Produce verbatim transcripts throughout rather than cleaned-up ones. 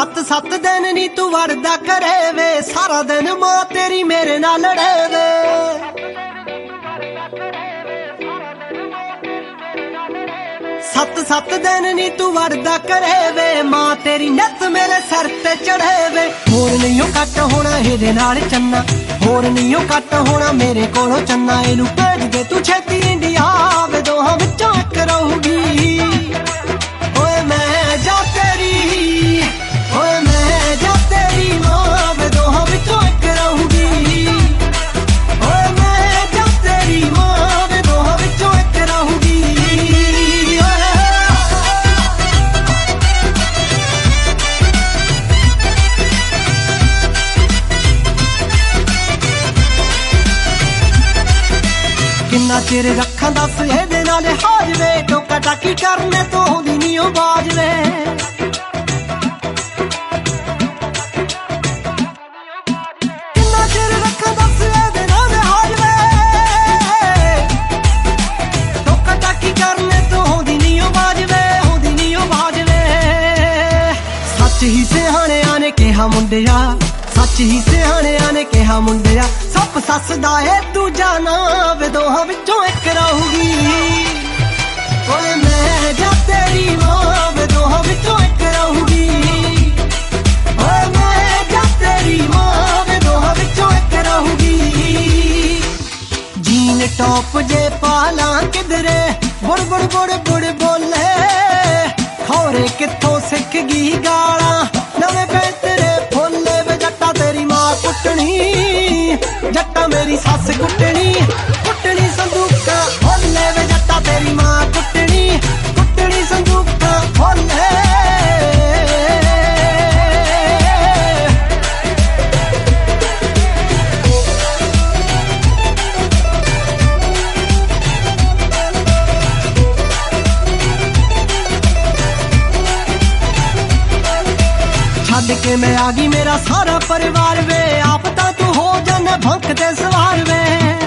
सत सत दिन नी तू वड़दा करे वे, सारा दिन मां तेरी मेरे नाल लड़े वे। सत सत दिन नी तू वड़दा करे वे, मां तेरी नित मेरे सर ते चढ़े वे। होर नहीं ओ कट होना हिदे नाल चन्ना, होर नहीं ओ कट होना मेरे कोलों चन्ना। इनू भेज दे तू छेती इंडिया वे, दोहां विचों इक रहूगी। ओए मैं जा तेरी, ओए मैं जा तेरी मां वे, दोहां विचों इक रहूगी। ओए मैं जा तेरी मां वे, दोहां विचों इक रहूगी। किन्ना चिर रखा दस एदे नाल हाज वे, टोका टाकी करने तो आउंदी नी ओ बाज वे। किन्ना चिर रखा दस एदे नाल हाज वे, टोका टाकी करने तो आउंदी नी ओ बाज वे, आउंदी नी ओ बाज वे। सच ही सियाणियां ने कहा मुंडिया, सच ही सियाणियां ने कहा मुंडिया, सप सस दा ए दूजा ना वे, दोहां विचों इक रहूगी। ओए मैं जा तेरी मां वे, दोहां विचों इक रहूगी। ओए मैं जा तेरी मां वे, दोहां विचों इक रहूगी। जीन टॉप जे पाला किधरे, बुड़ बुड़ बुड़ बुड़ बोले, खौरे कित्थों सिख गई गाला, नवे पैंतरे फुल्ले वे। जट्टा तेरी मां कुटनी, जट्टा मेरी सस कुटनी, कुटनी संदूका खोले वे। जट्टा तेरी मां कुटनी, कुटनी संदूका खोले। छड्ड के मैं आ गई मेरा सारा परिवार वे, आप तां तू हो जाने भंक ते सवार वे।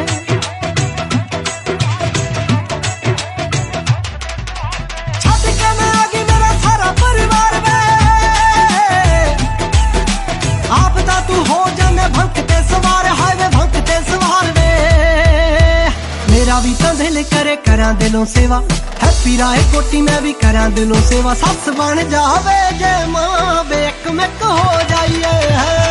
छड्ड के मैं आ गई मेरा सारा परिवार वे, आप तां तू हो जाने भंक ते सवार, हाय वे भंक ते सवार वे। मेरा भी तां दिल करे करां दिलों सेवा, हैप्पी राय कोटी मैं भी करां दिलों सेवा। सस बन जावे जे मां वे, एक मिक हो जाइए है।